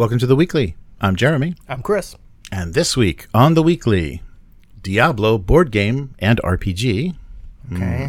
Welcome to The Weekly. I'm Jeremy. I'm Chris. And this week on The Weekly, Diablo board game and RPG. Okay.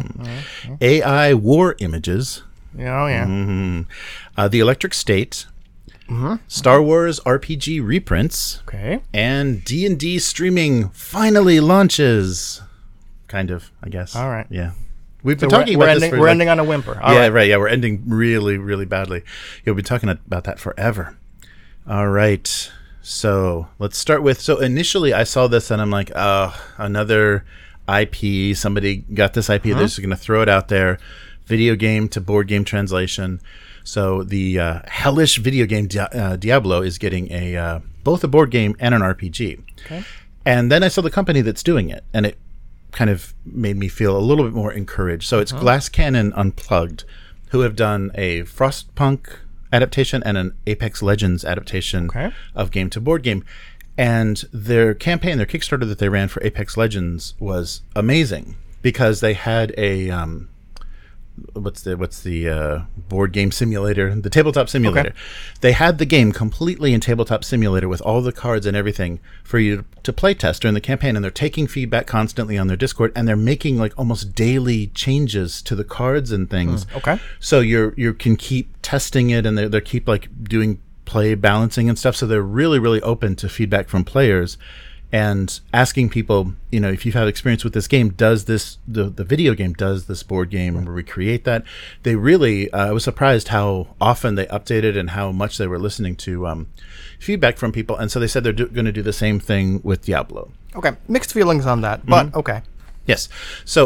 AI war images. Oh, yeah. The Electric State. Star Wars RPG reprints. Okay. And D&D streaming finally launches. Kind of, I guess. All right. Yeah. We've been talking about this for we're ending on a whimper. All yeah, right. right. Yeah, we're ending really, really badly. We've been talking about that forever. All right. So let's start with. So initially, I saw this and I'm like, oh, another IP. Somebody got this IP. They're just going to throw it out there. Video game to board game translation. So the hellish video game Diablo is getting a both a board game and an RPG. Okay. And then I saw the company that's doing it, and it kind of made me feel a little bit more encouraged. So it's Glass Cannon Unplugged, who have done a Frostpunk adaptation and an Apex Legends adaptation of game to board game. And their campaign, their Kickstarter that they ran for Apex Legends was amazing because they had a what's the board game simulator, the tabletop simulator. Okay. They had the game completely in tabletop simulator with all the cards and everything for you to play test during the campaign, and they're taking feedback constantly on their Discord, and they're making like almost daily changes to the cards and things. Okay. So you can keep testing it, and they keep like doing play balancing and stuff. So they're really, really open to feedback from players and asking people, you know, if you've had experience with this game, does this, the video game, does this board game recreate that? They really, I was surprised how often they updated and how much they were listening to feedback from people. And so they said they're going to do the same thing with Diablo. Okay. Mixed feelings on that, but okay. Yes. So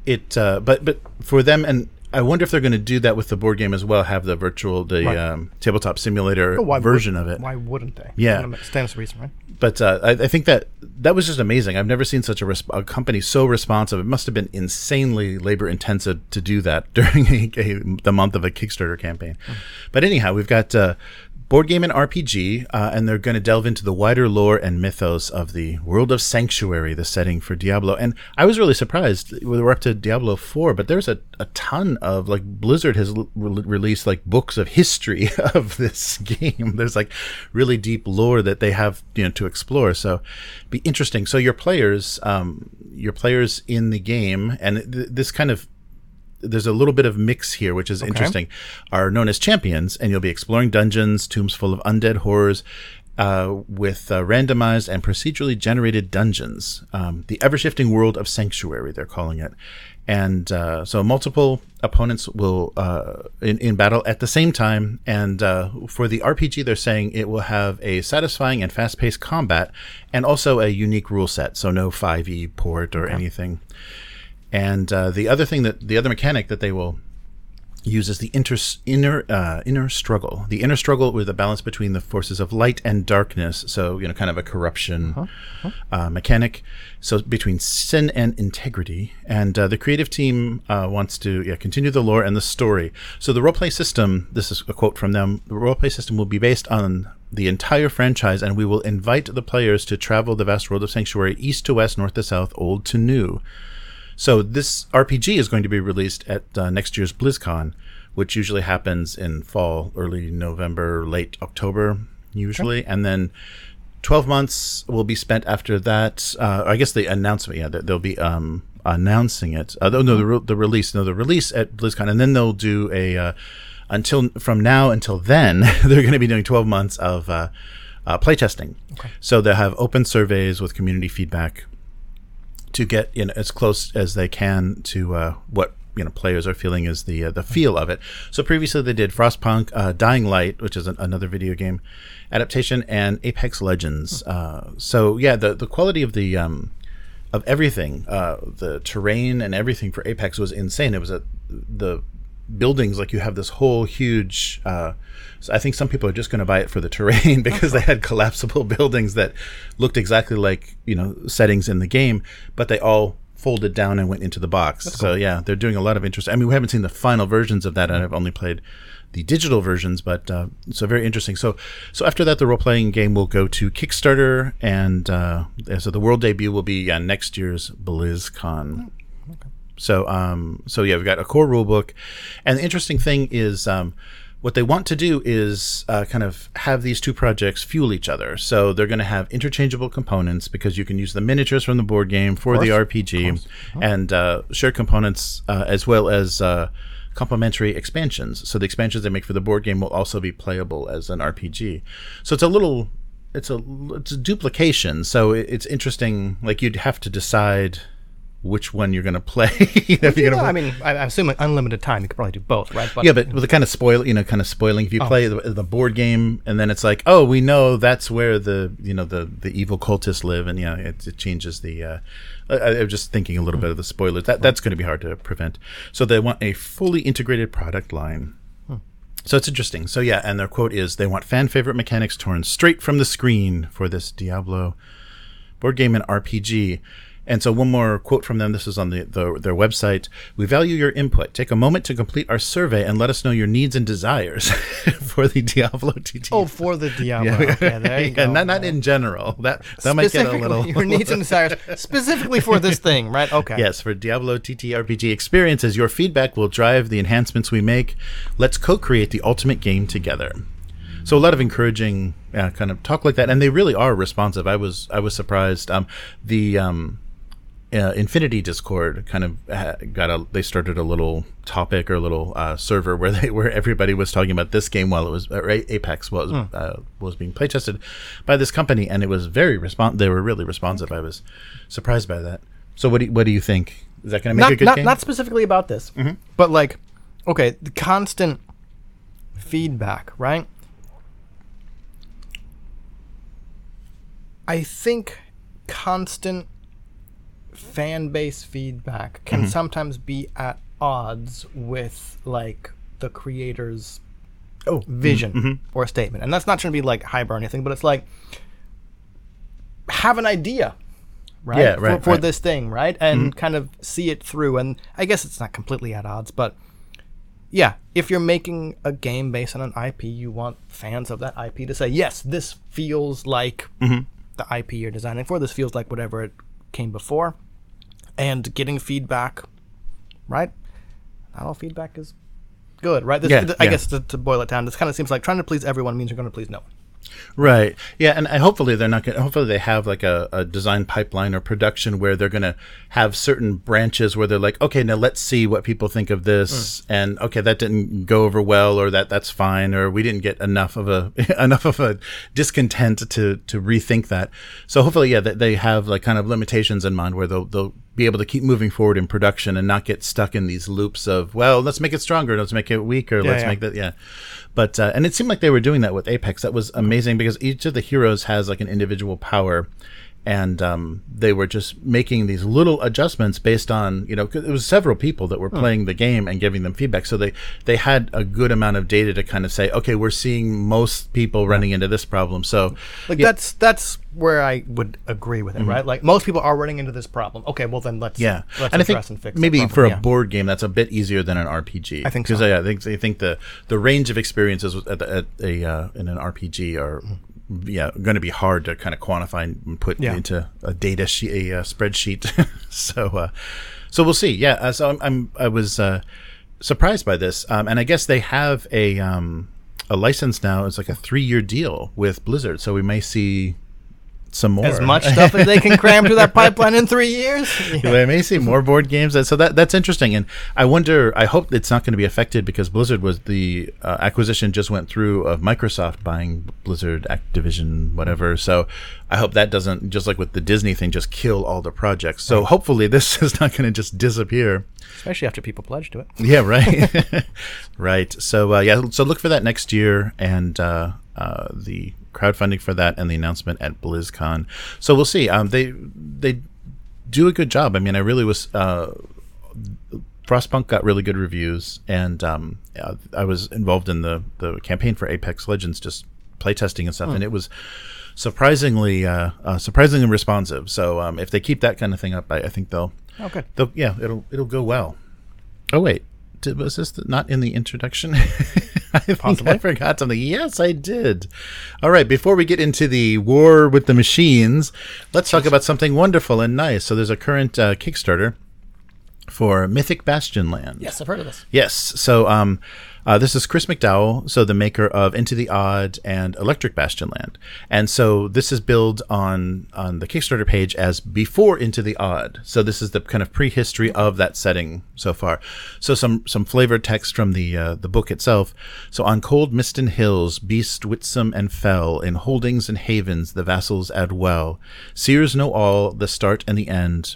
but for them, and I wonder if they're going to do that with the board game as well, have the virtual, tabletop simulator version of it. Why wouldn't they? Yeah. Stands to reason, right? But I think that was just amazing. I've never seen such a company so responsive. It must have been insanely labor intensive to do that during the month of a Kickstarter campaign. But anyhow, we've got board game and RPG, and they're going to delve into the wider lore and mythos of the world of Sanctuary, the setting for Diablo. And I was really surprised. We're up to Diablo 4, but there's a ton of, like, Blizzard has released like books of history of this game. There's like really deep lore that they have, you know, to explore. So be interesting. So your players in the game, and this kind of, there's a little bit of mix here, which is interesting, are known as champions, and you'll be exploring dungeons, tombs full of undead horrors, with randomized and procedurally generated dungeons. The ever-shifting world of Sanctuary, they're calling it. And so multiple opponents will in battle at the same time. And for the RPG, they're saying it will have a satisfying and fast-paced combat, and also a unique rule set, so no 5e port or anything. And the other mechanic that they will use is the inner struggle. The inner struggle with a balance between the forces of light and darkness. So, you know, kind of a corruption mechanic. So between sin and integrity. And the creative team wants to continue the lore and the story. So the roleplay system, this is a quote from them, the roleplay system will be based on the entire franchise, and we will invite the players to travel the vast world of Sanctuary, east to west, north to south, old to new. So this RPG is going to be released at next year's BlizzCon, which usually happens in fall, early November, late October, usually. Okay. And then 12 months will be spent after that. I guess the announcement, they'll be announcing it. The release at BlizzCon. And then they'll do from now until then, they're going to be doing 12 months of playtesting. Okay. So they'll have open surveys with community feedback to get as close as they can to what players are feeling is the feel of it. So previously they did Frostpunk, Dying Light, which is another video game adaptation, and Apex Legends. So yeah, the quality of the of everything, the terrain and everything for Apex was insane. It was the buildings, like you have this whole huge so I think some people are just going to buy it for the terrain because they had collapsible buildings that looked exactly like settings in the game, but they all folded down and went into the box. That's cool. So yeah, they're doing a lot of interest. I mean, we haven't seen the final versions of that, and I've only played the digital versions, but so very interesting. So after that, the role-playing game will go to Kickstarter, and so the world debut will be next year's BlizzCon. Okay. So yeah, we've got a core rule book, and the interesting thing is what they want to do is kind of have these two projects fuel each other. So they're going to have interchangeable components because you can use the miniatures from the board game for the RPG and share components as well as complementary expansions. So the expansions they make for the board game will also be playable as an RPG. So it's a duplication. So it's interesting. Like you'd have to decide which one you're going to play. I mean, I assume unlimited time. You could probably do both, right? But with the kind of spoiling. If you play the board game, and then it's like, oh, we know that's where the evil cultists live, and it changes the. I'm just thinking a little bit of the spoilers. That's going to be hard to prevent. So they want a fully integrated product line. So it's interesting. So and their quote is, they want fan favorite mechanics torn straight from the screen for this Diablo board game and RPG. And so one more quote from them. This is on their website. We value your input. Take a moment to complete our survey and let us know your needs and desires for the Diablo TT. Oh, for the Diablo. Okay, there you go. Not in general. That might get a little... Your needs and desires specifically for this thing, right? Okay. Yes, for Diablo TT RPG experiences, your feedback will drive the enhancements we make. Let's co-create the ultimate game together. So a lot of encouraging kind of talk like that, and they really are responsive. I was surprised. Infinity Discord kind of they started a little topic or a little server where everybody was talking about this game while it was Apex was being playtested by this company, and it was very they were really responsive. I was surprised by that. So what do you think? Is that going to make a good game? Not specifically about this, but like, okay, the constant feedback, right? I think constant fan base feedback can sometimes be at odds with like the creator's vision or statement, and that's not trying to be like hyper or anything, but it's like have an idea, right? Yeah, for this thing, right? And kind of see it through. And I guess it's not completely at odds, but yeah, if you're making a game based on an IP, you want fans of that IP to say, yes, this feels like the IP you're designing for. This feels like whatever it came before. And getting feedback, right? Not all feedback is good, right? I guess to boil it down, this kind of seems like trying to please everyone means you're going to please no one. Right. Yeah, and hopefully they're not going. Hopefully they have like a design pipeline or production where they're going to have certain branches where they're like, okay, now let's see what people think of this, and okay, that didn't go over well, or that's fine, or we didn't get enough of a discontent to rethink that. So hopefully, they have like kind of limitations in mind where they'll be able to keep moving forward in production and not get stuck in these loops of, well, let's make it stronger, let's make it weaker, let's make that, But, and it seemed like they were doing that with Apex. That was amazing because each of the heroes has like an individual power, and they were just making these little adjustments based on, 'cause it was several people that were playing the game and giving them feedback. So they had a good amount of data to kind of say, okay, we're seeing most people running into this problem. So like that's where I would agree with it, right? Like most people are running into this problem. Okay, well then let's and address and fix maybe the problem. for a board game that's a bit easier than an RPG. I think so. Because I think the range of experiences in an RPG are going to be hard to kind of quantify and put into a data sheet, a spreadsheet. So we'll see. So I was surprised by this, and I guess they have a license now. It's like a 3-year deal with Blizzard, so we may see some more. As much stuff as they can cram through that pipeline in 3 years. We may see more board games. So that's interesting. And I hope it's not going to be affected because Blizzard was the acquisition just went through of Microsoft buying Blizzard, Activision, whatever. So I hope that doesn't, just like with the Disney thing, just kill all the projects. So hopefully this is not going to just disappear. Especially after people pledge to it. Yeah, right. Right. So, so look for that next year, and the crowdfunding for that and the announcement at BlizzCon. So we'll see. They do a good job. I mean, I really was Frostpunk got really good reviews, and I was involved in the campaign for Apex Legends, just playtesting and stuff, and it was surprisingly responsive. So if they keep that kind of thing up, I think they'll it'll go well. Oh wait, was this not in the introduction? I think I forgot something. Yes, I did. All right, before we get into the war with the machines, let's talk about something wonderful and nice. So there's a current Kickstarter for Mythic Bastion Land. Yes, I've heard of this. Yes. So This is Chris McDowell, so the maker of Into the Odd and Electric Bastion Land. And so this is billed on the Kickstarter page as before Into the Odd. So this is the kind of prehistory of that setting so far. So some flavored text from the book itself. So on cold Miston hills, beast witsome and fell, in holdings and havens the vassals add well. Seers know all, the start and the end,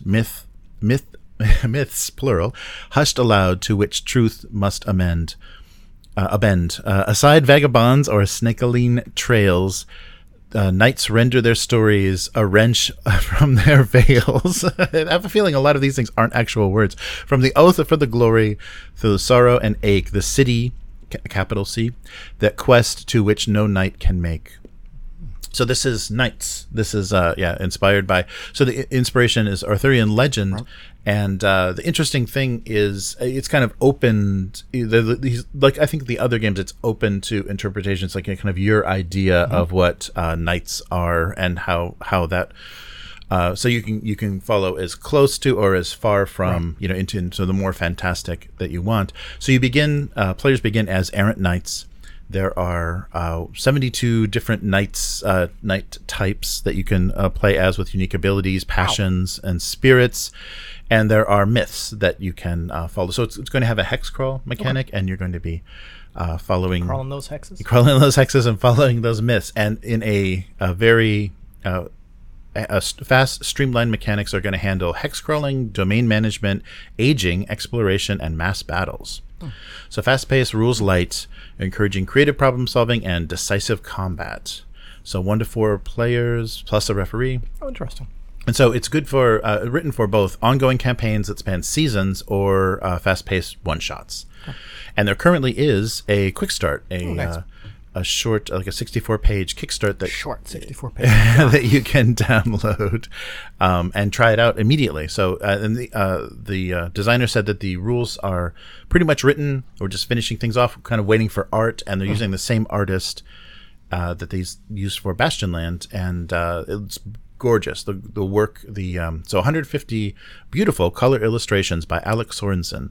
myths plural, hushed aloud, to which truth must amend. Aside vagabonds or snakeline trails, knights render their stories a wrench from their veils. I have a feeling a lot of these things aren't actual words. From the oath for the glory, through the sorrow and ache, the city, capital C, that quest to which no knight can make. So this is Knights. This is inspired by. So the inspiration is Arthurian legend, right. And the interesting thing is it's kind of opened. Like I think the other games, it's open to interpretations, like kind of your idea of what knights are and how that. So you can follow as close to or as far from right. into the more fantastic that you want. So you begin. Players begin as errant knights. There are 72 different knight types that you can play as with unique abilities, passions, and spirits. And there are myths that you can follow. So it's going to have a hex crawl mechanic, and you're going to be crawling those hexes and following those myths. And in a very fast, streamlined mechanics are going to handle hex crawling, domain management, aging, exploration, and mass battles. So fast-paced, rules light, encouraging creative problem solving and decisive combat. So 1 to 4 players plus a referee. Oh, interesting. And so it's good for written for both ongoing campaigns that span seasons or fast-paced one-shots. And there currently is a quick start, a short, like a 64-page kickstart that 64-page that you can download and try it out immediately. So, and the designer said that the rules are pretty much written. We're just finishing things off, kind of waiting for art, and they're using the same artist that they used for Bastionland, and it's gorgeous. The work, so 150 beautiful color illustrations by Alex Sorensen,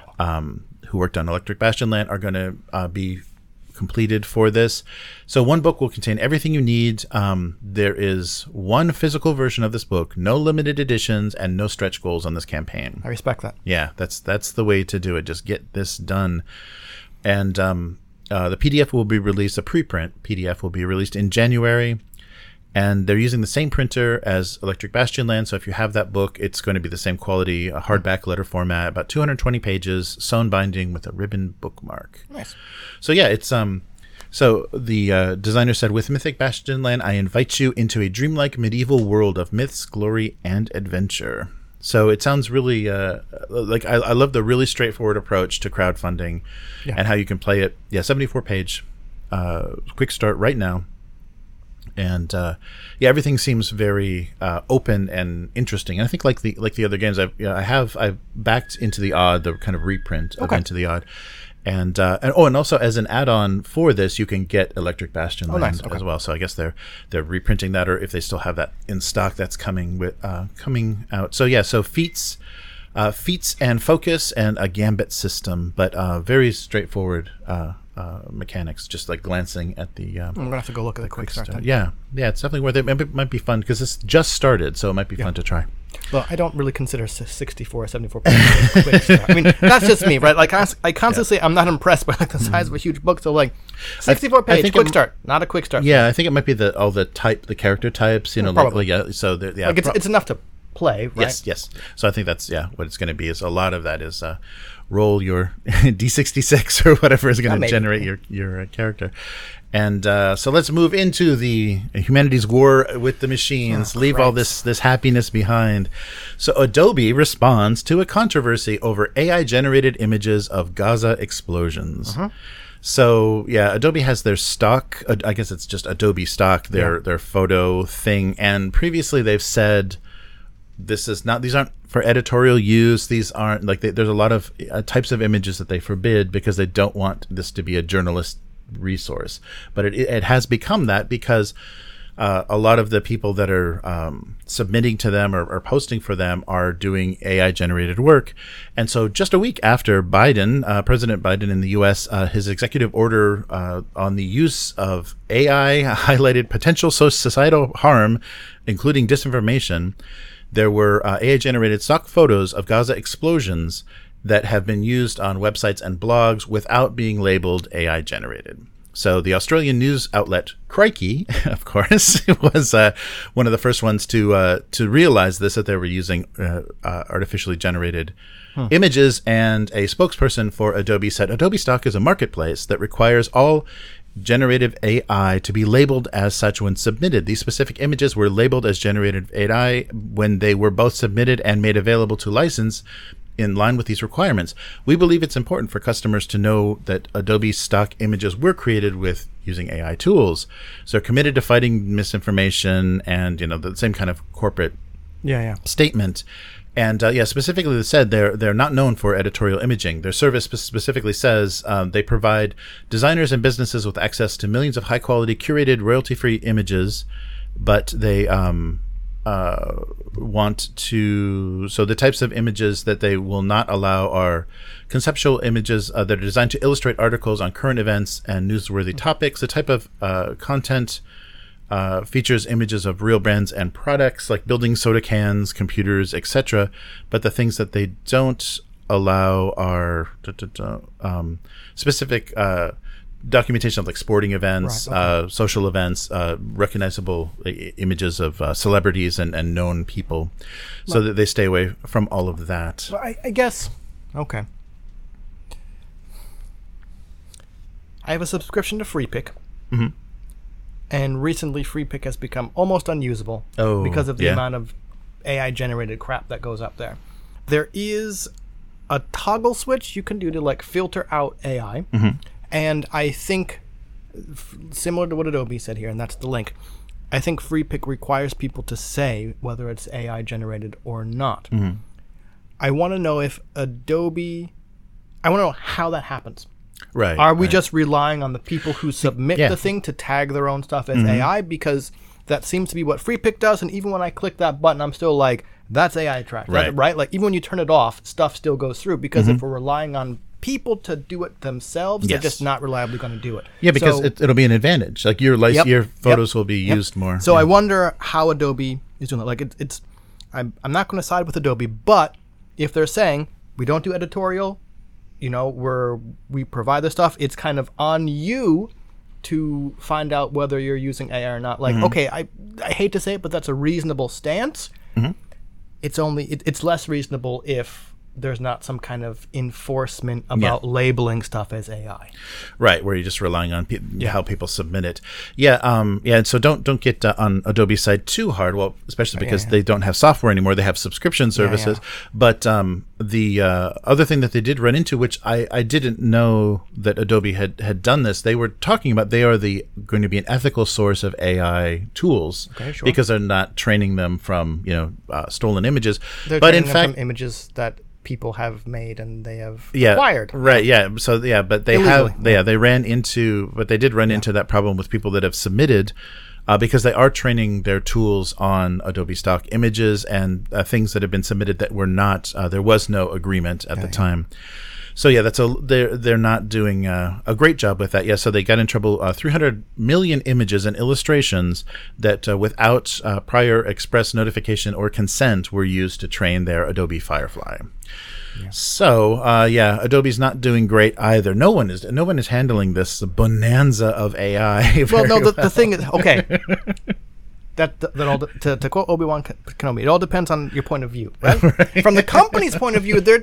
who worked on Electric Bastionland, are going to be completed for this. So one book will contain everything you need. There is one physical version of this book, no limited editions, and no stretch goals on this campaign. I respect that. Yeah, that's the way to do it. Just get this done. And the PDF will be released, a preprint PDF will be released in January. And they're using the same printer as Electric Bastionland. So if you have that book, it's going to be the same quality, a hardback letter format, about 220 pages, sewn binding with a ribbon bookmark. Nice. So yeah, it's so the designer said, with Mythic Bastionland, I invite you into a dreamlike medieval world of myths, glory, and adventure. So it sounds really like I love the really straightforward approach to crowdfunding and how you can play it. Yeah, 74-page quick start right now. And everything seems very open and interesting. And I think like the other games, I've backed Into the Odd, the kind of reprint of Into the Odd, and also as an add-on for this, you can get Electric Bastionland as well. So I guess they're reprinting that, or if they still have that in stock, that's coming out. So yeah, so feats and focus and a gambit system, but very straightforward. Mechanics, just like glancing at the I'm gonna have to go look at the quick start. Yeah, it's definitely worth it. It might be fun because this just started, so it might be fun to try. Well, I don't really consider 74 pages quick start. I mean, that's just me, right? Like I constantly say I'm not impressed by like the size of a huge book. So like 64-page quick start, not a quick start. Yeah, I think it might be the character types. Probably. So like it's enough to play, right? Yes. So I think that's what it's going to be. Is a lot of that is roll your D66 or whatever is going to generate your character. And so let's move into the humanity's war with the machines. Leave all this happiness behind. So Adobe responds to a controversy over AI-generated images of Gaza explosions. So Adobe has their stock. I guess it's just Adobe stock, their photo thing. And previously they've said these aren't for editorial use. These aren't like there's a lot of types of images that they forbid because they don't want this to be a journalist resource. But it has become that because a lot of the people that are submitting to them or posting for them are doing AI generated work. And so just a week after President Biden in the US, his executive order on the use of AI highlighted potential societal harm, including disinformation, there were AI generated stock photos of Gaza explosions that have been used on websites and blogs without being labeled AI generated. So the Australian news outlet Crikey, of course, was one of the first ones to realize this, that they were using artificially generated images. And a spokesperson for Adobe said, Adobe Stock is a marketplace that requires all generative AI to be labeled as such when submitted. These specific images were labeled as generative AI when they were both submitted and made available to license in line with these requirements. We believe it's important for customers to know that Adobe Stock images were created with using AI tools. So they're committed to fighting misinformation and, the same kind of corporate statement. And specifically they said they're not known for editorial imaging. Their service specifically says they provide designers and businesses with access to millions of high quality curated royalty-free images, but they so the types of images that they will not allow are conceptual images that are designed to illustrate articles on current events and newsworthy topics. The type of content features images of real brands and products like buildings, soda cans, computers, etc. But the things that they don't allow are specific documentation of like sporting events, social events, recognizable images of celebrities and known people, so that they stay away from all of that. Well, I guess, okay. I have a subscription to FreePic, and recently FreePic has become almost unusable because of the amount of AI-generated crap that goes up there. There is a toggle switch you can do to like filter out AI. And I think, similar to what Adobe said here, and that's the link, I think FreePic requires people to say whether it's AI generated or not. I want to know if Adobe, I want to know how that happens. Right. Are we just relying on the people who submit the thing to tag their own stuff as AI? Because that seems to be what FreePic does, and even when I click that button, I'm still like, that's AI tracked, right? Like, even when you turn it off, stuff still goes through, because if we're relying on people to do it themselves, they're just not reliably going to do it. Yeah, because it'll be an advantage. Like your photos will be used more. So I wonder how Adobe is doing that. Like I'm not going to side with Adobe, but if they're saying we don't do editorial, we provide the stuff, it's kind of on you to find out whether you're using AI or not. Like, okay, I hate to say it, but that's a reasonable stance. It's it's less reasonable if there's not some kind of enforcement about labeling stuff as AI. Right, where you're just relying on how people submit it. And so don't get on Adobe's side too hard, well, especially because they don't have software anymore. They have subscription services. But the other thing that they did run into, which I didn't know that Adobe had done this, they were talking about they are going to be an ethical source of AI tools because they're not training them from stolen images. They're training them from images that people have made and they have acquired. So but they illegally. They ran into, but they did run into that problem with people that have submitted because they are training their tools on Adobe Stock images and things that have been submitted that were not, there was no agreement at the time. So they're not doing a great job with that. So they got in trouble. 300 million images and illustrations that without prior express notification or consent were used to train their Adobe Firefly. So Adobe's not doing great either. No one is handling this bonanza of AI. Well, no, the thing is, okay. That all to quote Obi-Wan Kenobi, it all depends on your point of view, right? From the company's point of view, they're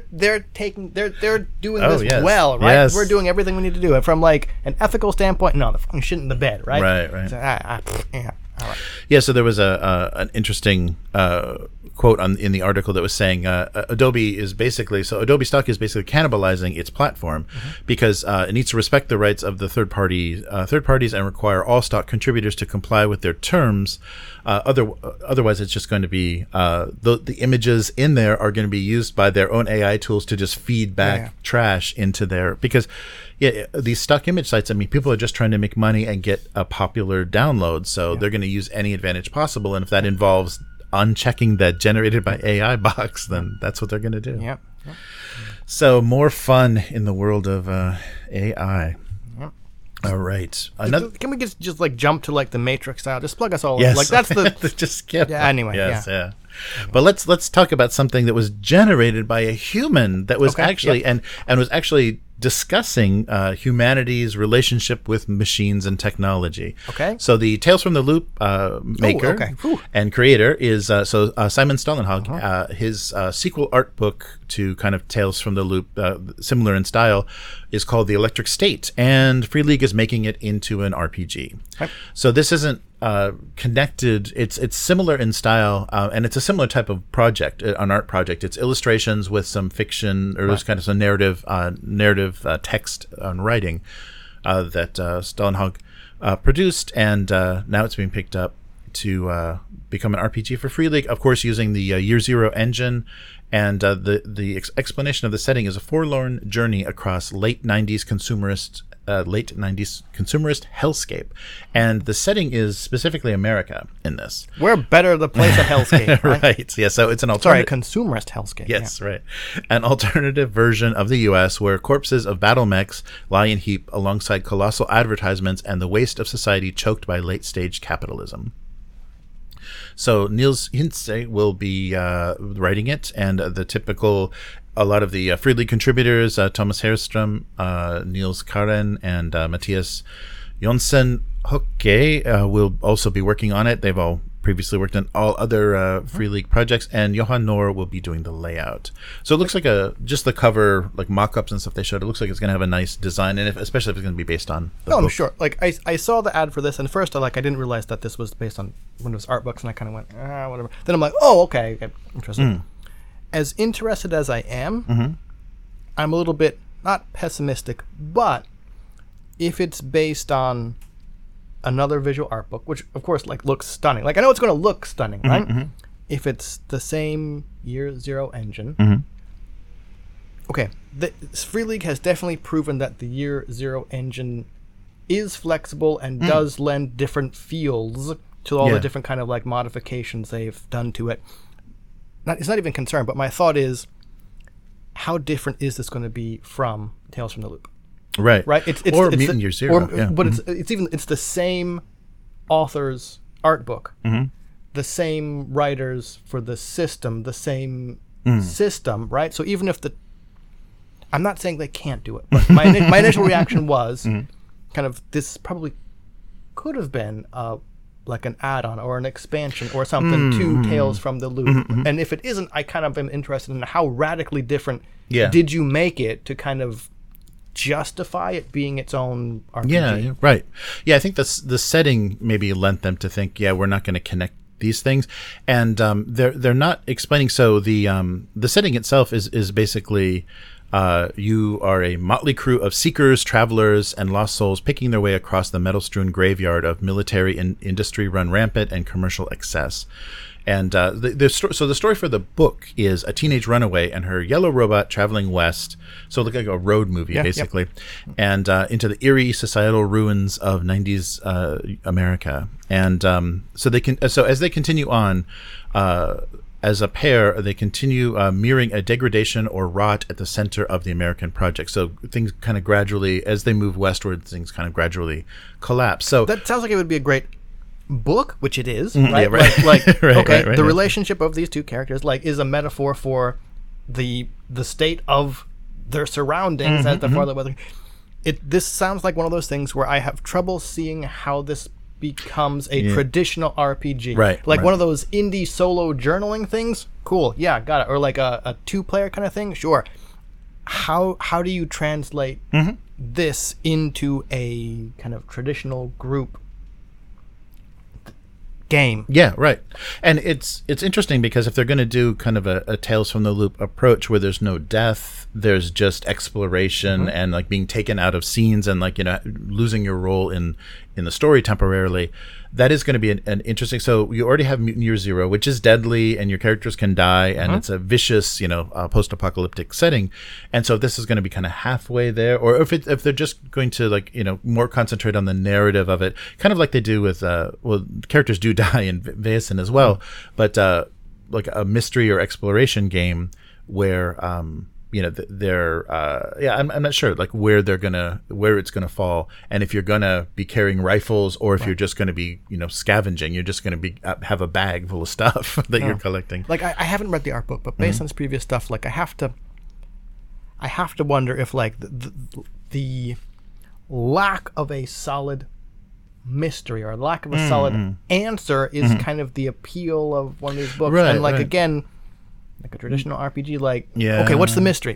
doing this well, right? Yes. We're doing everything we need to do. And from like an ethical standpoint, no, the shit in the bed, right? Right. So, all right. Yeah, so there was an interesting quote in the article that was saying Adobe Stock is basically cannibalizing its platform because it needs to respect the rights of the third parties and require all stock contributors to comply with their terms. Otherwise, it's just going to be the images in there are going to be used by their own AI tools to just feed back trash into their, because these stock image sites, I mean, people are just trying to make money and get a popular download, so they're going to use any advantage possible, and if that involves unchecking that generated by AI box, then that's what they're going to do. Yep. So more fun in the world of AI. All right. Can we just like jump to like the Matrix style? Just plug us all in. Yes. Like that's the just skip. Yeah. Anyway. Yes. Yeah. Yeah. But let's talk about something that was generated by a human that was actually and was actually discussing humanity's relationship with machines and technology. Okay. So the Tales from the Loop maker and creator is Simon Stålenhag. His sequel art book to kind of Tales from the Loop, similar in style, is called The Electric State, and Free League is making it into an RPG. Okay. So this isn't connected. It's similar in style, and it's a similar type of project, an art project. It's illustrations with some fiction, or there's kind of some narrative text on writing that Stålenhag produced, and now it's being picked up to become an RPG for Free League. Of course, using the Year Zero engine. And the explanation of the setting is a forlorn journey across late 90s consumerist hellscape, and the setting is specifically America in this. We're better the place at hellscape, right? Right. Yeah. So it's an alternative. Consumerist hellscape. Yes, right. An alternative version of the U.S. where corpses of battle mechs lie in heap alongside colossal advertisements and the waste of society choked by late-stage capitalism. So Niels Hintze will be writing it, and a lot of the Free League contributors, Thomas Herrström, Niels Karen, and Matthias Jonsen Hokke will also be working on it. They've all previously worked on all other Free League projects, and Johan Nohr will be doing the layout. So it looks like just the cover, like mock-ups and stuff they showed, it looks like it's going to have a nice design, and especially if it's going to be based on the book. I'm sure. Like I saw the ad for this, and first I didn't realize that this was based on Windows art books, and I kind of went, whatever. Then I'm like, okay, interesting. As interested as I am, I'm a little bit, not pessimistic, but if it's based on another visual art book, which of course looks stunning. Like I know it's going to look stunning, right? If it's the same Year Zero engine. Okay, Free League has definitely proven that the Year Zero engine is flexible and does lend different feels to all the different kind of like modifications they've done to it. It's not even concerned, but my thought is, how different is this going to be from Tales from the Loop? Right. It's Mutant Year Zero. But it's the same author's art book, the same writers for the system, the same system, right? So even if I'm not saying they can't do it, but my initial reaction was kind of, this probably could have been like an add-on or an expansion or something to Tales from the Loop. And if it isn't, I kind of am interested in how radically different did you make it to kind of justify it being its own RPG. Yeah, right. Yeah, I think the setting maybe lent them to think, we're not going to connect these things, and they're not explaining. So the setting itself is basically you are a motley crew of seekers, travelers, and lost souls picking their way across the metal-strewn graveyard of military industry run rampant and commercial excess. And the story for the book is a teenage runaway and her yellow robot traveling west, so it looked like a road movie basically, and into the eerie societal ruins of 90s America. And so as they continue on, as a pair, they continue mirroring a degradation or rot at the center of the American project. So things kind of gradually, as they move westward, things kind of gradually collapse. So that sounds like it would be a great book, which it is, right? Yeah, right. Like right, the relationship of these two characters is a metaphor for the state of their surroundings as the farther weather. This sounds like one of those things where I have trouble seeing how this becomes a traditional RPG, one of those indie solo journaling things. Cool, got it. Or like a 2-player kind of thing. Sure. How do you translate this into a kind of traditional group game? Yeah, right. And it's interesting because if they're going to do kind of a Tales from the Loop approach where there's no death, there's just exploration and like being taken out of scenes and like losing your role in in the story temporarily. That is going to be an interesting. So you already have Mutant Year Zero, which is deadly, and your characters can die, and it's a vicious, post-apocalyptic setting. And so this is going to be kind of halfway there, or if they're just going to more concentrate on the narrative of it, kind of like they do with characters do die in Vaesen as well, but like a mystery or exploration game where I'm not sure like where it's gonna fall, and if you're gonna be carrying rifles or if you're just gonna be scavenging, you're just gonna be have a bag full of stuff that you're collecting. Like I haven't read the art book, but based on his previous stuff, like I have to wonder if like the lack of a solid mystery or lack of a solid answer is kind of the appeal of one of these books, and like again, like a traditional RPG, like okay, what's the mystery?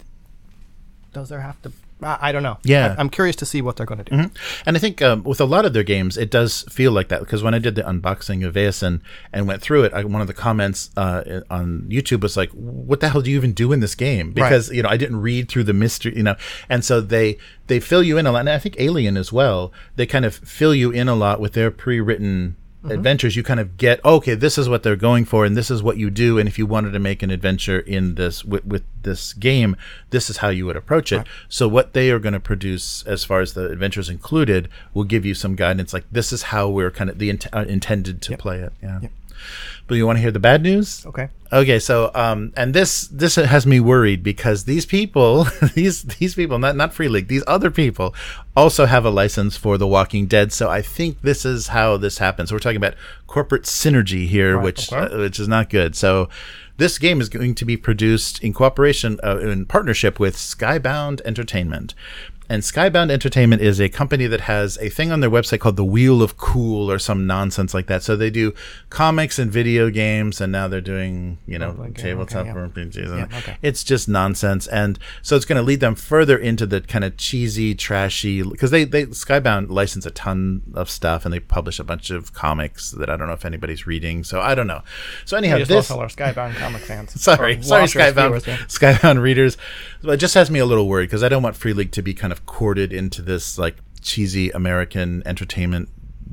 Does there have to? I don't know. Yeah, I'm curious to see what they're going to do. And I think with a lot of their games, it does feel like that, because when I did the unboxing of Vaesen and went through it, one of the comments on YouTube was like, "What the hell do you even do in this game?" Because I didn't read through the mystery, and so they fill you in a lot. And I think Alien as well, they kind of fill you in a lot with their pre-written adventures. You kind of get, okay, this is what they're going for, and this is what you do, and if you wanted to make an adventure in this with this game, this is how you would approach it. So what they are going to produce as far as the adventures included will give you some guidance, like this is how we're kind of intended to play it. But you want to hear the bad news? Okay, so and this has me worried, because these people, these people, not Free League, these other people also have a license for The Walking Dead. So I think this is how this happens. We're talking about corporate synergy here, which is not good. So this game is going to be produced in cooperation, in partnership with Skybound Entertainment. And Skybound Entertainment is a company that has a thing on their website called the Wheel of Cool or some nonsense like that. So they do comics and video games, and now they're doing, tabletop RPGs. It's just nonsense. And so it's going to lead them further into the kind of cheesy, trashy, because they Skybound license a ton of stuff, and they publish a bunch of comics that I don't know if anybody's reading. So I don't know. So anyhow, this all our Skybound comic fans. sorry, Skybound readers. But it just has me a little worried, because I don't want Free League to be kind of courted into this like cheesy American entertainment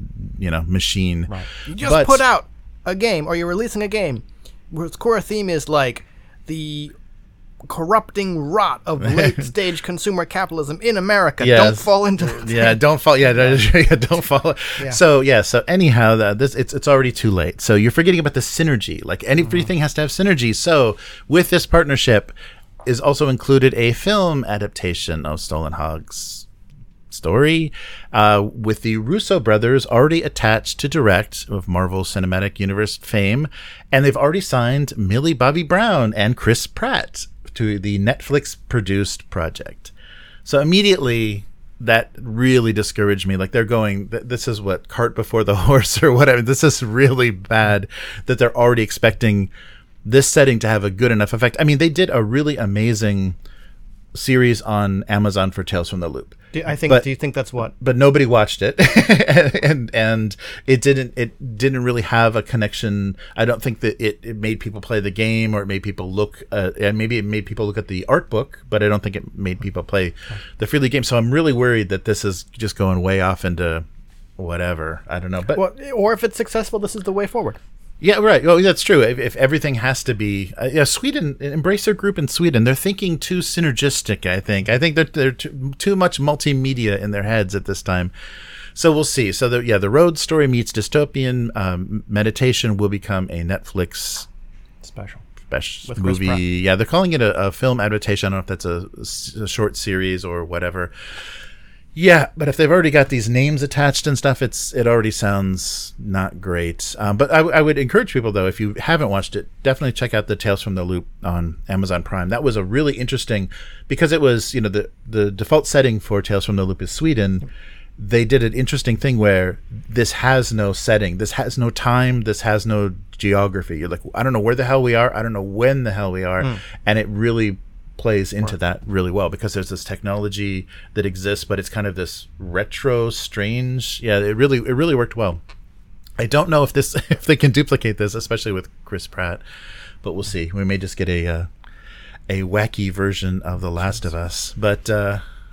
machine. You just put out a game, or you're releasing a game where its core theme is like the corrupting rot of late stage consumer capitalism in America. Don't fall into that. Don't fall. Don't fall. So anyhow, it's already too late. So you're forgetting about the synergy. Like everything has to have synergy. So with this partnership is also included a film adaptation of Stolen Hog's story, with the Russo brothers already attached to direct, of Marvel Cinematic Universe fame, and they've already signed Millie Bobby Brown and Chris Pratt to the Netflix-produced project. So immediately, that really discouraged me. Like they're going, this is what, cart before the horse or whatever. This is really bad that they're already expecting this setting to have a good enough effect. I mean, they did a really amazing series on Amazon for Tales from the Loop. Do you think that's what? But nobody watched it, and it didn't really have a connection. I don't think that it made people play the game, or it made people look. And maybe it made people look at the art book, but I don't think it made people play the Free League game. So I'm really worried that this is just going way off into whatever. I don't know, but or if it's successful, this is the way forward. Yeah, right. Oh, that's true. If everything has to be, Sweden, Embracer Group in Sweden, they're thinking too synergistic. I think they're too much multimedia in their heads at this time. So we'll see. So the Road Story meets dystopian meditation will become a Netflix special movie. Yeah, they're calling it a film adaptation. I don't know if that's a short series or whatever. Yeah, but if they've already got these names attached and stuff, it already sounds not great. But I would encourage people, though, if you haven't watched it, definitely check out the Tales from the Loop on Amazon Prime. That was a really interesting, because it was, the default setting for Tales from the Loop is Sweden. They did an interesting thing where this has no setting, this has no time, this has no geography. You're like, I don't know where the hell we are, I don't know when the hell we are, and it really plays into that really well, because there's this technology that exists, but it's kind of this retro, strange. Yeah, it really worked well. I don't know if they can duplicate this, especially with Chris Pratt, but we'll see. We may just get a wacky version of The Last of Us. But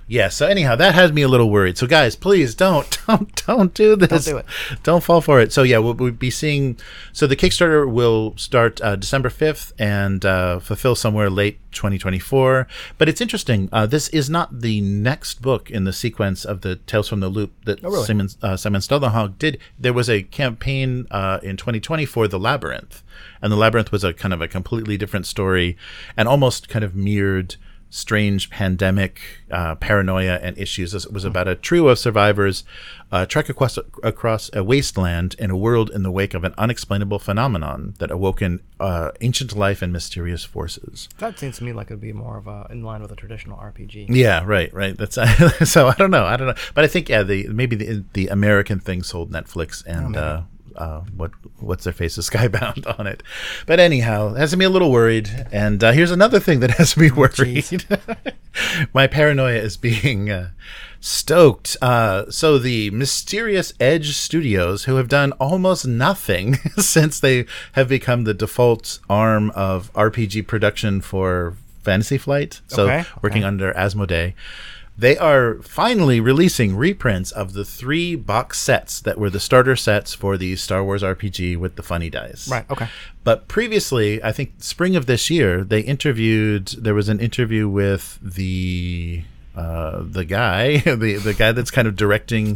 Yeah, so anyhow, that has me a little worried. So guys, please don't do this. Don't do it. Don't fall for it. So yeah, we'll be seeing. So the Kickstarter will start December 5th and fulfill somewhere late 2024. But it's interesting. This is not the next book in the sequence of the Tales from the Loop that Simon Stollenhag did. There was a campaign in 2020 for The Labyrinth, and The Labyrinth was a kind of a completely different story, and almost kind of mirrored strange pandemic paranoia and issues. It was about a trio of survivors trek across a wasteland in a world in the wake of an unexplainable phenomenon that awoken ancient life and mysterious forces. That seems to me like it would be more of in line with a traditional RPG. Yeah, right. That's so I don't know, but I think maybe the American thing sold Netflix and. What's their face is Skybound on it. But anyhow, it has me a little worried. And here's another thing that has me worried. My paranoia is being stoked. So the mysterious Edge Studios, who have done almost nothing since they have become the default arm of RPG production for Fantasy Flight, working under Asmodee, they are finally releasing reprints of the 3 box sets that were the starter sets for the Star Wars RPG with the funny dice. Right, okay. But previously, I think spring of this year, there was an interview with the guy, the guy that's kind of directing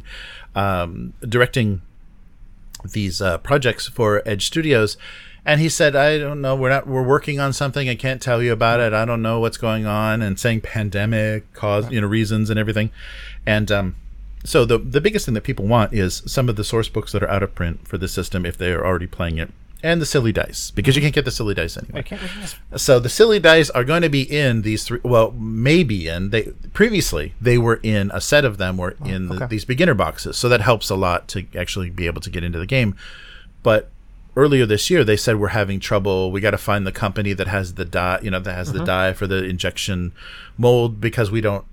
these projects for Edge Studios. And he said, I don't know, we're working on something. I can't tell you about it. I don't know what's going on. And saying pandemic caused, reasons and everything. And so the biggest thing that people want is some of the source books that are out of print for the system if they are already playing it. And the silly dice, because you can't get the silly dice anyway. So the silly dice are going to be in these 3, maybe in. Previously, they were in, a set of them were in these beginner boxes. So that helps a lot to actually be able to get into the game. But earlier this year, they said we're having trouble. We got to find the company that has the die, that has the die for the injection mold, because we don't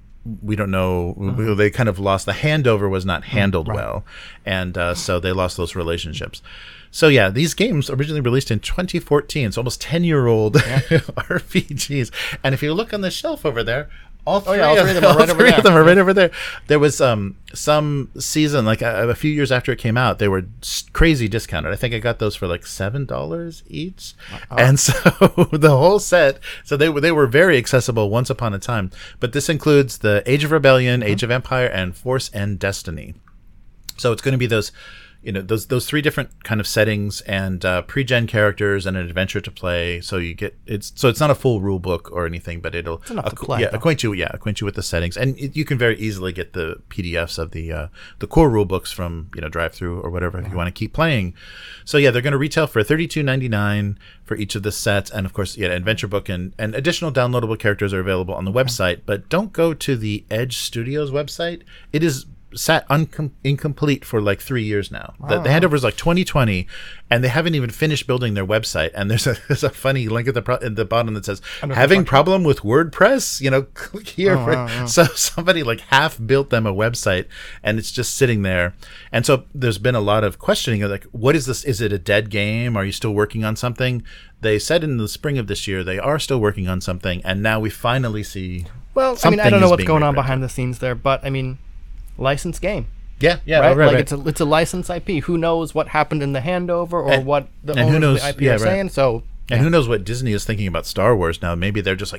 know. They kind of lost. The handover was not handled well, and so they lost those relationships. So yeah, these games originally released in 2014, so almost 10-year-old RPGs. And if you look on the shelf over there, all three of them are right over there. There was some season, like a few years after it came out, they were crazy discounted. I think I got those for like $7 each, and so the whole set. So they were very accessible once upon a time. But this includes the Age of Rebellion, Age of Empire, and Force and Destiny. So it's going to be those. Those 3 different kind of settings and pre-gen characters and an adventure to play. So it's not a full rule book or anything, but it'll acquaint you with the settings, and you can very easily get the PDFs of the core rule books from DriveThru or whatever if you want to keep playing. So yeah, they're going to retail for $32.99 for each of the sets, and of course, adventure book and additional downloadable characters are available on the website. But don't go to the Edge Studios website. It is sat incomplete for like 3 years now. The handover is like 2020, and they haven't even finished building their website. And there's a funny link at the bottom that says, having problem with WordPress? Click here. So somebody like half built them a website, and it's just sitting there. And so there's been a lot of questioning of like, what is this? Is it a dead game? Are you still working on something? They said in the spring of this year they are still working on something, and now we finally see. Well, I don't know what's going on behind the scenes there, but licensed game. Yeah, right. It's a licensed IP. Who knows what happened in the handover or what the owners of the IP are saying? So, and who knows what Disney is thinking about Star Wars now? Maybe they're just like,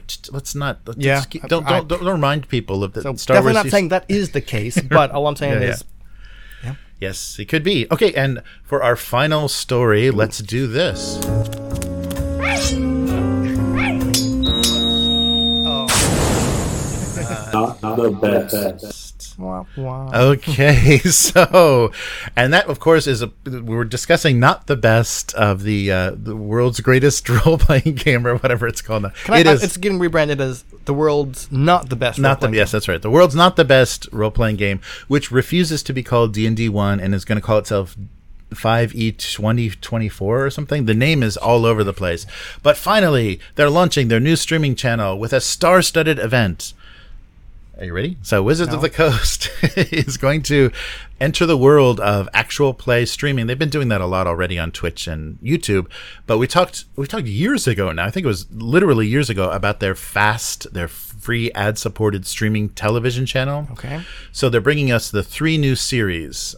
don't remind people of the Star Wars. Definitely not saying that is the case, but all I'm saying is, yes, it could be. Okay, and for our final story, let's do this. Not the best. Wow. Okay, so, and that of course is we were discussing not the best of the world's greatest role-playing game or whatever it's called now. It's getting rebranded as the world's not the best. Yes, that's right. The world's not the best role-playing game, which refuses to be called D&D 1 and is going to call itself 5e 2024 or something. The name is all over the place, but finally they're launching their new streaming channel with a star-studded event. Are you ready? So Wizards of the Coast is going to enter the world of actual play streaming. They've been doing that a lot already on Twitch and YouTube, but we talked years ago now. I think it was literally years ago about their free ad-supported streaming television channel. Okay. So they're bringing us the 3 new series,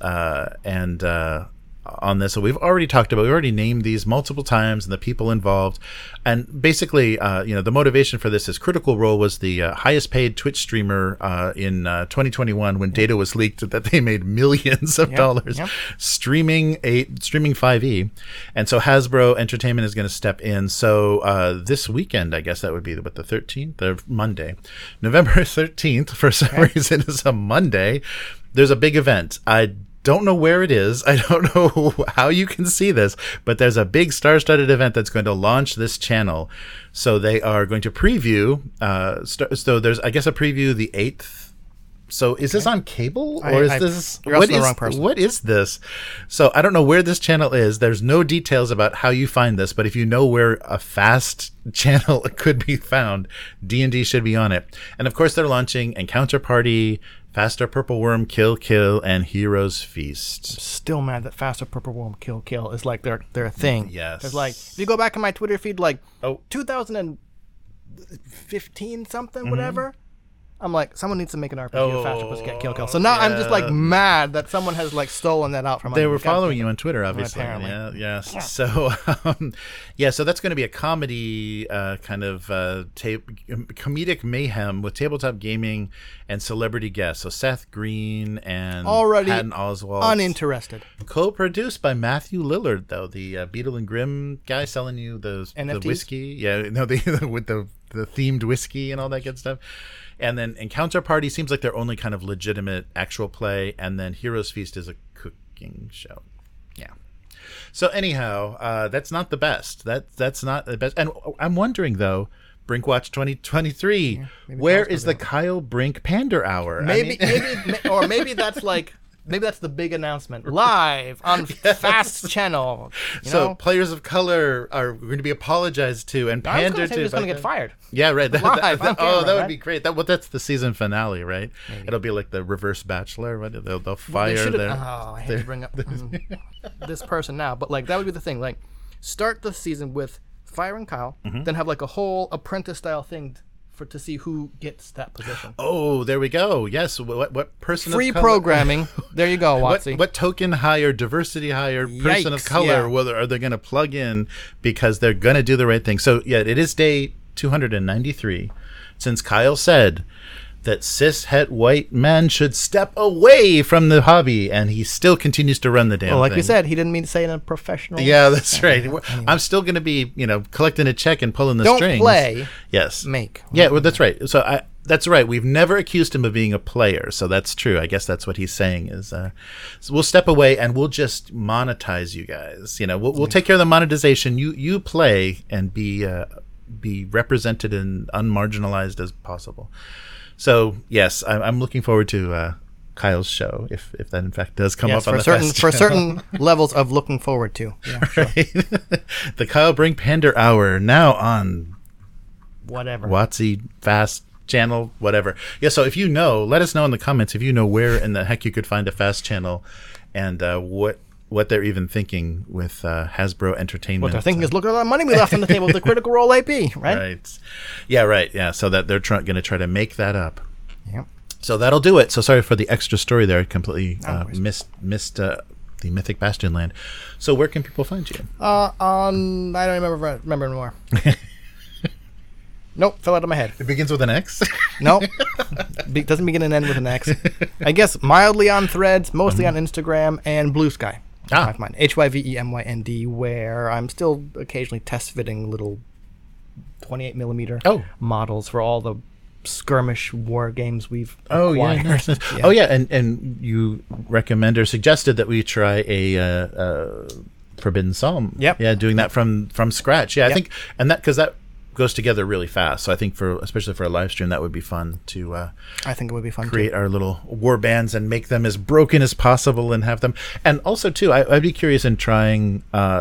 on this. So we've already named these multiple times and the people involved. And basically, the motivation for this is Critical Role was the highest paid Twitch streamer in 2021 when data was leaked that they made millions of dollars streaming 5e. And so Hasbro Entertainment is going to step in. So this weekend, I guess that would be the 13th of Monday, November 13th, for some reason is a Monday. There's a big event. I don't know where it is. I don't know how you can see this, but there's a big star-studded event that's going to launch this channel. So they are going to preview. So there's, I guess, a preview the 8th. So is this on cable or is this? You're asking the wrong person. What is this? So I don't know where this channel is. There's no details about how you find this, but if you know where a fast channel could be found, D&D should be on it. And of course, they're launching Encounter Party, Faster Purple Worm Kill Kill, and Heroes Feast. Still mad that Faster Purple Worm Kill Kill is like their thing. Yes. There's like, if you go back in my Twitter feed, 2015 something, whatever. I'm like, someone needs to make an RPG of Faster Pussycat Kill Kill. So now I'm just like mad that someone has like stolen that out from. They were following you on Twitter, obviously. Apparently. Yeah. So, so that's going to be a comedy kind of comedic mayhem with tabletop gaming and celebrity guests. So Seth Green and Patton Oswalt. Uninterested. Co-produced by Matthew Lillard, though, the Beetle and Grimm guy selling you the whiskey. Yeah, no, with the themed whiskey and all that good stuff. And then Encounter Party seems like their only kind of legitimate actual play. And then Heroes Feast is a cooking show. Yeah. So anyhow, that's not the best. That's not the best. And I'm wondering, though, Brinkwatch 2023, where is the Kyle Brink Pander Hour? Maybe that's like... Maybe that's the big announcement. Live on Fast Channel. So players of color are going to be apologized to and pandered to. He's going to get fired. Yeah, right. Live on camera, that would be great. That's the season finale, right? Maybe. It'll be like the Reverse Bachelor. Right? They'll fire their... I hate to bring up this person now, but like that would be the thing. Like, start the season with firing Kyle, then have like a whole apprentice-style thing to see who gets that position. Oh, there we go. Yes. What person free of color, programming. There you go, Watsy. What token hire, diversity hire, person of color are they going to plug in because they're going to do the right thing? So yeah, it is day 293 since Kyle said that cis-het white men should step away from the hobby, and he still continues to run the damn thing. Like we said, he didn't mean to say it in a professional... Yeah, that's right. Anyway. I'm still going to be, collecting a check and pulling the strings. Don't play. Yes. Make. Yeah, well, that's right. So that's right. We've never accused him of being a player, so that's true. I guess that's what he's saying is so we'll step away and we'll just monetize you guys. We'll take care of the monetization. You play and be represented and unmarginalized as possible. So yes, I'm looking forward to Kyle's show if that in fact does come up on the for certain levels of looking forward to. Yeah, sure. The Kyle Brink Pander Hour now on whatever Watsy Fast channel, whatever. Yeah. So if you know, let us know in the comments if you know where in the heck you could find a Fast channel, and what they're even thinking with Hasbro Entertainment. What they're thinking is, look at all the money we left on the table with the Critical Role AP, right? Right. Yeah, right. Yeah, so that they're going to try to make that up. Yeah. So that'll do it. So sorry for the extra story there. I completely missed the Mythic Bastion land. So where can people find you? I don't remember anymore. Nope, fell out of my head. It begins with an X? Nope. Doesn't begin and end with an X. I guess mildly on Threads, mostly on Instagram, and Blue Sky. HYVEMYND, where I'm still occasionally test fitting little 28mm models for all the skirmish war games we've acquired. Nice. Yeah. Oh yeah, and you recommend or suggested that we try a Forbidden Psalm. Yep. Yeah, doing that from scratch. Yeah, I think, and that because that goes together really fast. So I think especially for a live stream, that would be fun to. I think it would be fun create our little war bands and make them as broken as possible and have them. And also too, I'd be curious in trying.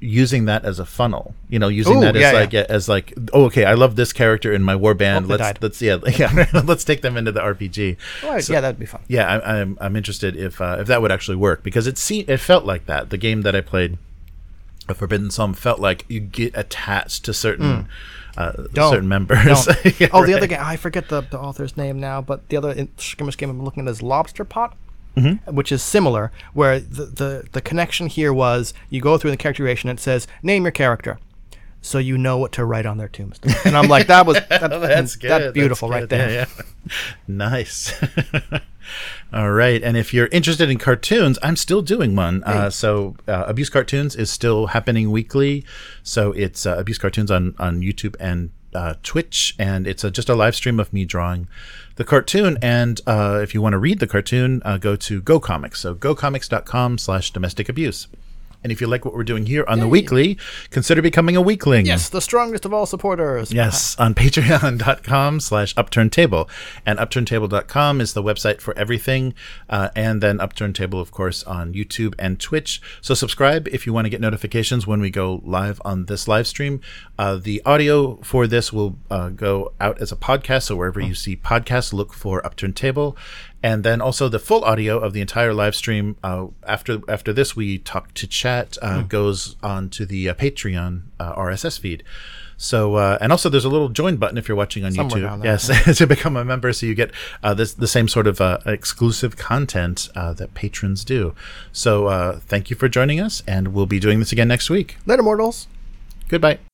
using that as a funnel, using Ooh, that as yeah, as like, oh, okay, I love this character in my war band. Hope they died. Let's take them into the RPG. Right, yeah, that'd be fun. Yeah, I'm interested if that would actually work, because it felt like that. The game that I played, A Forbidden Psalm, felt like you get attached to certain members. The other game, I forget the author's name now, but the other skirmish game I'm looking at is Lobster Pot. Which is similar, where the connection here was you go through the character creation and it says name your character, so you know what to write on their tombstone. And I'm like, that's good. That's beautiful. That's right there. Yeah. Nice. All right, and if you're interested in cartoons, I'm still doing one. Abuse Cartoons is still happening weekly. So it's Abuse Cartoons on YouTube and Twitch, and it's just a live stream of me drawing the cartoon. And if you want to read the cartoon, go to GoComics. So gocomics.com/domestic abuse. And if you like what we're doing here on the weekly, consider becoming a weekling. Yes, the strongest of all supporters. Yes, on patreon.com/upturntable. And upturntable.com is the website for everything. And then Upturntable, of course, on YouTube and Twitch. So subscribe if you want to get notifications when we go live on this live stream. The audio for this will go out as a podcast. So wherever you see podcasts, look for Upturntable. And then also the full audio of the entire live stream after this, we talk to chat, goes on to the Patreon RSS feed. So and also there's a little join button if you're watching on Somewhere YouTube. down there. Yes, to become a member, so you get the same sort of exclusive content that patrons do. So thank you for joining us, and we'll be doing this again next week. Later, mortals. Goodbye.